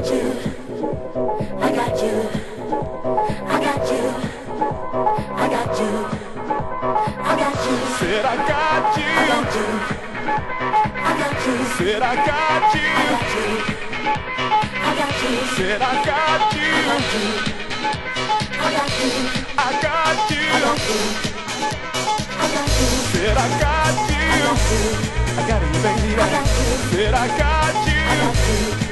Said I got you. Said I got you. Said I got you. I got you. Said I got you. I got you, baby. Said I got you.